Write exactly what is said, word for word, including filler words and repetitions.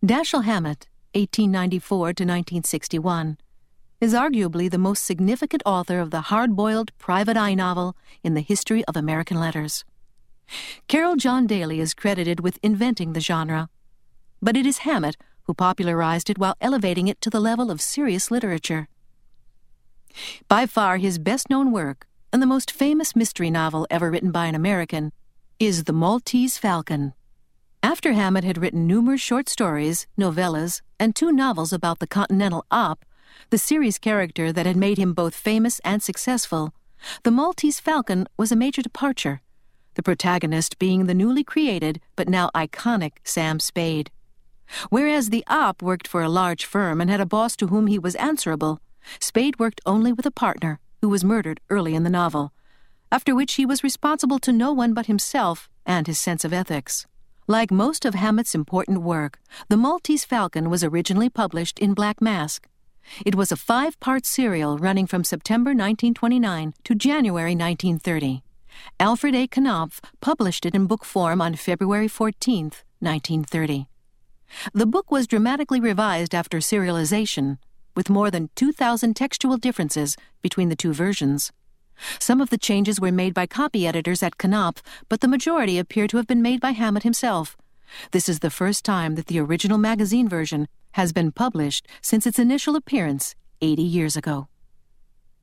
Dashiell Hammett, eighteen ninety-four to nineteen sixty-one, is arguably the most significant author of the hard-boiled private eye novel in the history of American letters. Carroll John Daly is credited with inventing the genre, but it is Hammett who popularized it while elevating it to the level of serious literature. By far his best-known work, and the most famous mystery novel ever written by an American, is The Maltese Falcon. After Hammett had written numerous short stories, novellas, and two novels about the Continental Op, the series character that had made him both famous and successful, The Maltese Falcon was a major departure, the protagonist being the newly created but now iconic Sam Spade. Whereas the Op worked for a large firm and had a boss to whom he was answerable, Spade worked only with a partner who was murdered early in the novel, after which he was responsible to no one but himself and his sense of ethics. Like most of Hammett's important work, The Maltese Falcon was originally published in Black Mask. It was a five-part serial running from September nineteen twenty-nine to January nineteen thirty. Alfred A. Knopf published it in book form on February fourteenth, nineteen thirty. The book was dramatically revised after serialization, with more than two thousand textual differences between the two versions. Some of the changes were made by copy editors at Knopf, but the majority appear to have been made by Hammett himself. This is the first time that the original magazine version has been published since its initial appearance eighty years ago.